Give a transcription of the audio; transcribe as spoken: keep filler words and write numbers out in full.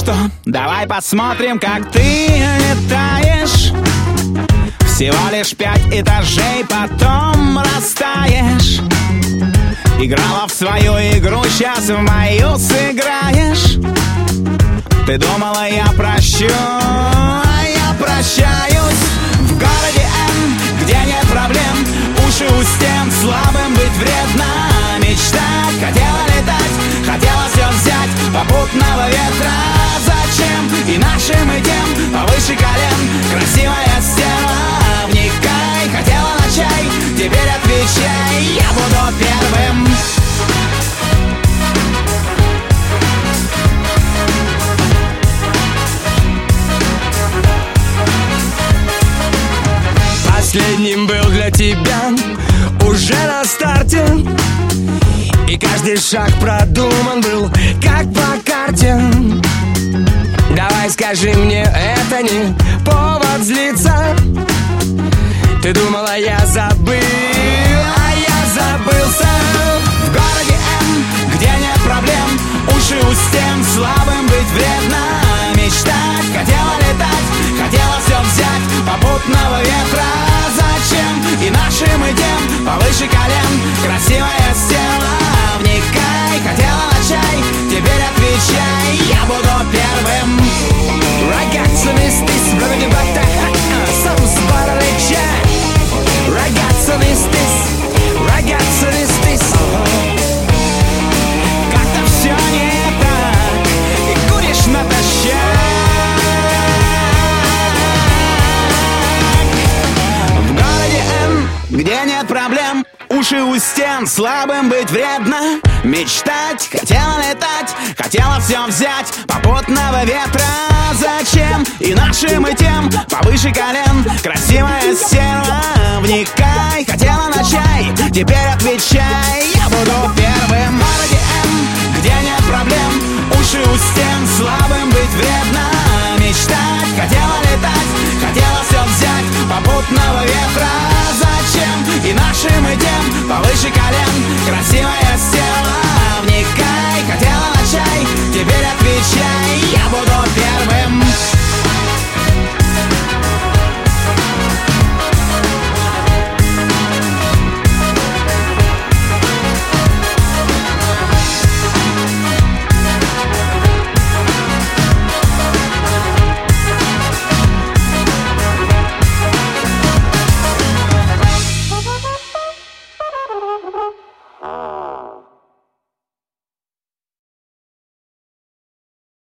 что, давай посмотрим, как ты летаешь. Всего лишь пять этажей, потом растаешь. Играла в свою игру, сейчас в мою сыграешь. Ты думала, я прощу, а я прощаюсь. В городе М, где нет проблем, уши у стен, слабым быть вредно. Мечтать, хотела летать, хотела все взять, попутного ветра. Зачем? И нашим и тем повыше колен. Красивая стерва, вникай, хотела на чай, теперь отвечай, я буду первым. Последним был для тебя уже на старте, и каждый шаг продуман был, как по карте. Давай скажи мне, это не повод злиться. Ты думала, я забыл, а я забылся. В городе М, где нет проблем, уши у стен, слабым быть вредно. Мечтать, хотела летать, хотела все взять, попутного ветра. Зачем? И нашим и тем повыше колен. Красивая стерва, вникай, хотела на чай, теперь отвечай, я буду первым. Ragazzo mistis, bravo di batta, sam sparaleggio. Ragazzo mistis, ragazzo mistis. Как-то все не так, и куришь натощак. В городе М, где нет проблем, уши у стен, слабым быть вредно. Мечтать, хотела летать, хотела все взять, попутного ветра. Зачем? И нашим и тем повыше колен. Красивая стерва, вникай, хотела на чай, теперь отвечай, я буду первым. В городе М, где нет проблем, уши у стен, слабым быть вредно. Мечтать, хотела летать, хотела все взять, попутного ветра. Зачем? И нашим и тем повыше